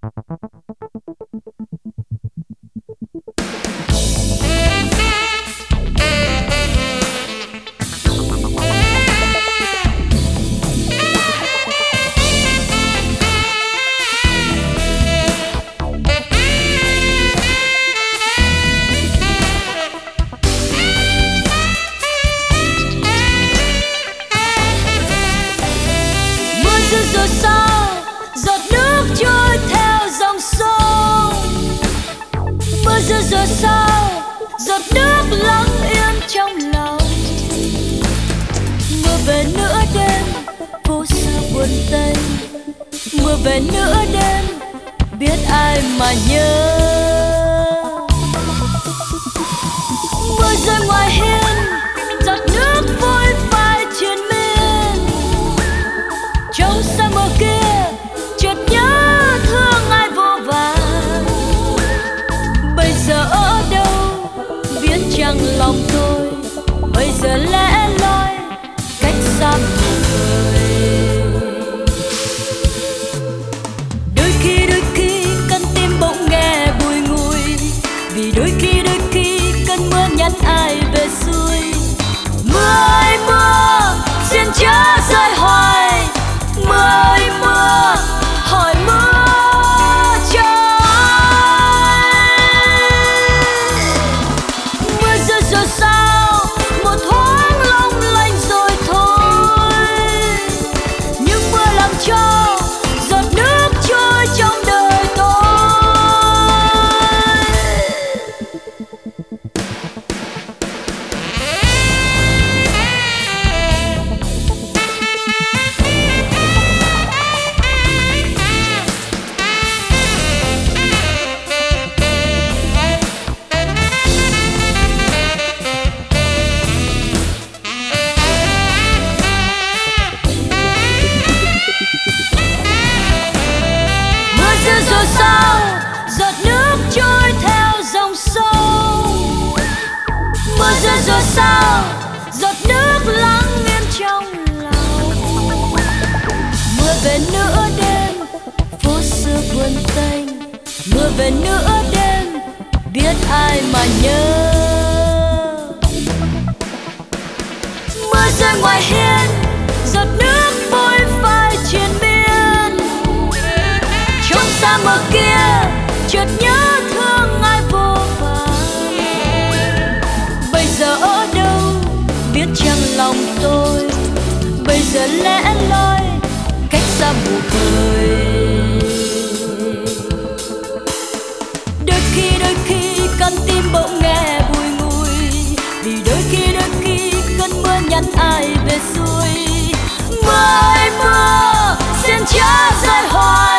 Rồi sao giọt nước trôi theo dòng sông, mưa rơi rồi sao giọt nước lắng yên trong lòng. Mưa về nửa đêm phố xa buồn tênh, mưa về nửa đêm biết ai mà nhớ. Mưa rơi ngoài hiên giọt nước vội phai triền miên, trong sa mờ kia chợt nhớ thương ai vô vàn. Bây giờ ở đâu biết chăng lòng tôi, bây giờ lẽ loi cách xa người. Đôi khi con tim bỗng nghe bùi ngùi, vì đôi khi cơn mưa nhắn ai về xuôi. Mưa ơi mưa xin chớ rơi hoài, mưa ơi mưa hỏi mưa cho ai. Mưa rơi rồi sao một thoáng long lanh rồi thôi, nhưng mưa làm cho giọt nước trôi trong đời tôi. Rồi sao giọt nước trôi theo dòng sông, mưa rơi rồi sao giọt nước lắng yên trong lòng. Mưa về nửa đêm phố xưa buồn tênh, mưa về nửa đêm biết ai mà nhớ. Mưa rơi ngoài hiên giọt nước vội phai triền miên, trong sa mờ kia chợt nhớ thương ai vô vàn. Bây giờ ở đâu biết chăng lòng tôi, bây giờ lẽ loi cách xa mù khơi. Đôi khi con tim bỗng nghe bùi ngùi, vì đôi khi cơn mưa nhắn ai về xuôi. Mưa ơi mưa xin chớ rơi hoài,